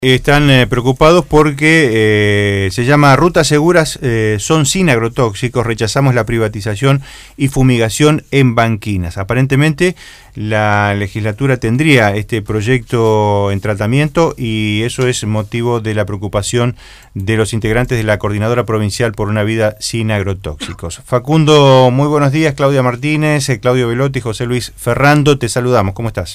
Están preocupados porque se llama Rutas Seguras son sin agrotóxicos, rechazamos la privatización y fumigación en banquinas. Aparentemente la legislatura tendría este proyecto en tratamiento y eso es motivo de la preocupación de los integrantes de la Coordinadora Provincial por una Vida Sin Agrotóxicos. Facundo, muy buenos días. Claudia Martínez, Claudio Velotti, José Luis Ferrando, te saludamos. ¿Cómo estás?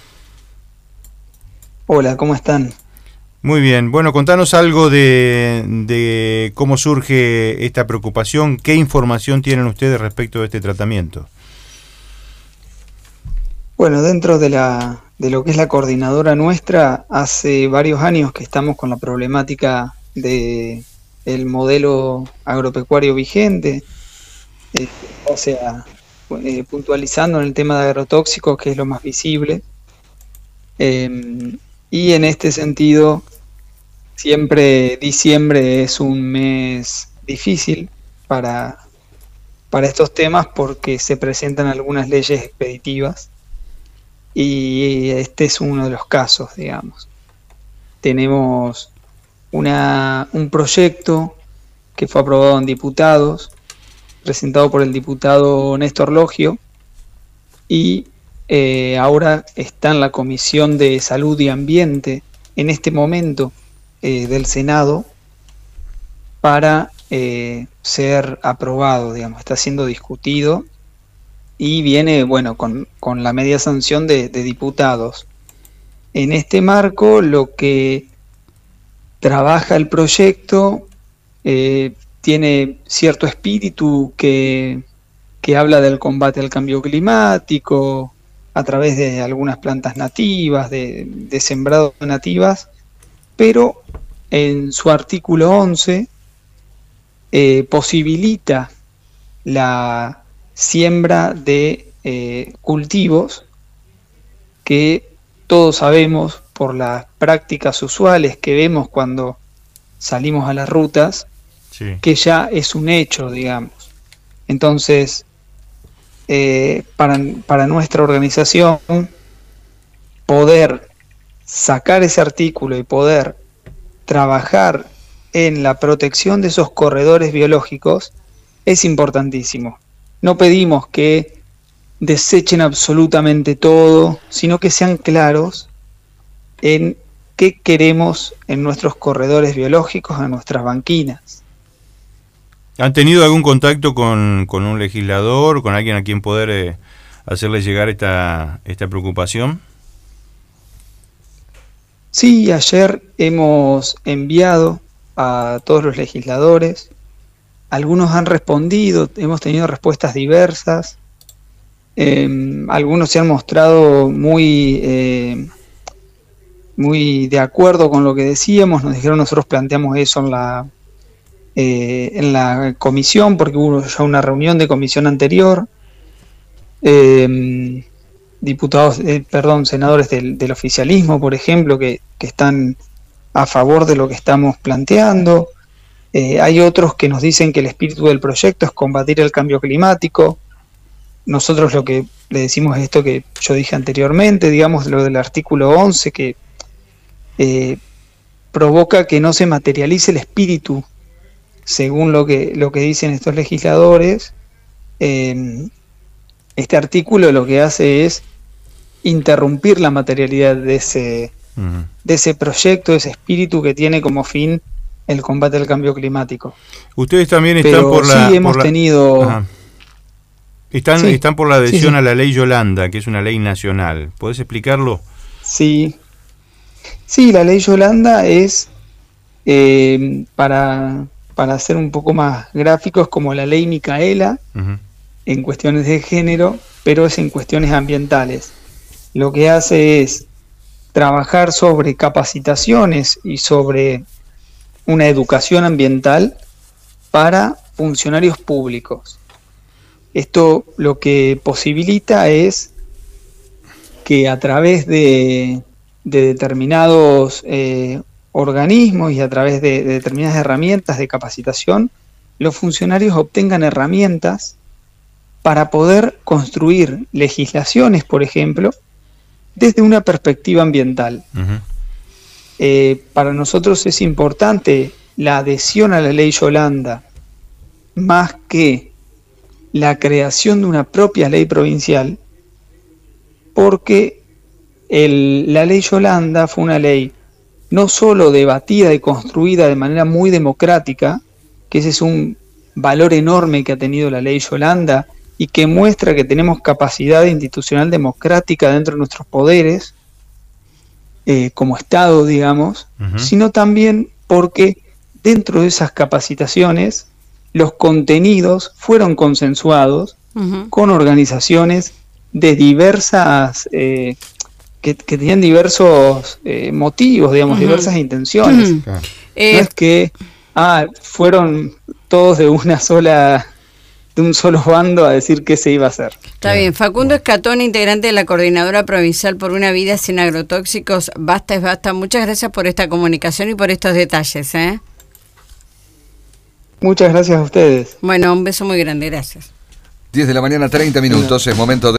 Hola, ¿cómo están? Muy bien, bueno, contanos algo de cómo surge esta preocupación, qué información tienen ustedes respecto de este tratamiento. Bueno, dentro de lo que es la coordinadora nuestra, hace varios años que estamos con la problemática de el modelo agropecuario vigente, o sea, puntualizando en el tema de agrotóxicos, que es lo más visible, y en este sentido, siempre diciembre es un mes difícil para estos temas porque se presentan algunas leyes expeditivas y este es uno de los casos, digamos. Tenemos un proyecto que fue aprobado en diputados, presentado por el diputado Néstor Logio, y ahora está en la Comisión de Salud y Ambiente en este momento del Senado para ser aprobado, digamos, está siendo discutido y viene, bueno, con la media sanción de diputados. En este marco, lo que trabaja el proyecto tiene cierto espíritu que habla del combate al cambio climático a través de algunas plantas nativas, de sembrado nativas, pero en su artículo 11 posibilita la siembra de cultivos que todos sabemos por las prácticas usuales que vemos cuando salimos a las rutas, sí, que ya es un hecho, digamos. Entonces, para nuestra organización, poder sacar ese artículo y poder trabajar en la protección de esos corredores biológicos es importantísimo. No pedimos que desechen absolutamente todo, sino que sean claros en qué queremos en nuestros corredores biológicos, en nuestras banquinas. ¿Han tenido algún contacto con un legislador, con alguien a quien poder hacerle llegar esta preocupación? Sí, ayer hemos enviado a todos los legisladores, algunos han respondido, hemos tenido respuestas diversas, algunos se han mostrado muy de acuerdo con lo que decíamos, nos dijeron nosotros planteamos eso en la comisión, porque hubo ya una reunión de comisión anterior, senadores del oficialismo, por ejemplo, que están a favor de lo que estamos planteando. Hay otros que nos dicen que el espíritu del proyecto es combatir el cambio climático. Nosotros lo que le decimos es esto que yo dije anteriormente, digamos, lo del artículo 11, que provoca que no se materialice el espíritu, según lo que dicen estos legisladores. Este artículo lo que hace es interrumpir la materialidad de ese proyecto, de ese espíritu que tiene como fin el combate al cambio climático. Ustedes también están están por la adhesión a la ley Yolanda, que es una ley nacional. ¿Podés explicarlo? Sí, la ley Yolanda es, para ser un poco más gráficos, como la ley Micaela, en cuestiones de género, pero es en cuestiones ambientales. Lo que hace es trabajar sobre capacitaciones y sobre una educación ambiental para funcionarios públicos. Esto lo que posibilita es que a través de determinados organismos y a través de determinadas herramientas de capacitación, los funcionarios obtengan herramientas para poder construir legislaciones, por ejemplo, desde una perspectiva ambiental. para nosotros es importante la adhesión a la ley Yolanda, más que la creación de una propia ley provincial, porque la ley Yolanda fue una ley no solo debatida y construida de manera muy democrática, que ese es un valor enorme que ha tenido la ley Yolanda y que muestra que tenemos capacidad institucional democrática dentro de nuestros poderes, como Estado, digamos, sino también porque dentro de esas capacitaciones los contenidos fueron consensuados con organizaciones de diversas, que tenían diversos motivos, digamos, diversas intenciones. No es que fueron todos de un solo bando a decir qué se iba a hacer. Está bien. Facundo Escatón, integrante de la Coordinadora Provincial por una Vida Sin Agrotóxicos. Basta es basta. Muchas gracias por esta comunicación y por estos detalles. Muchas gracias a ustedes. Bueno, un beso muy grande. Gracias. 10 de la mañana, 30 minutos. Es momento de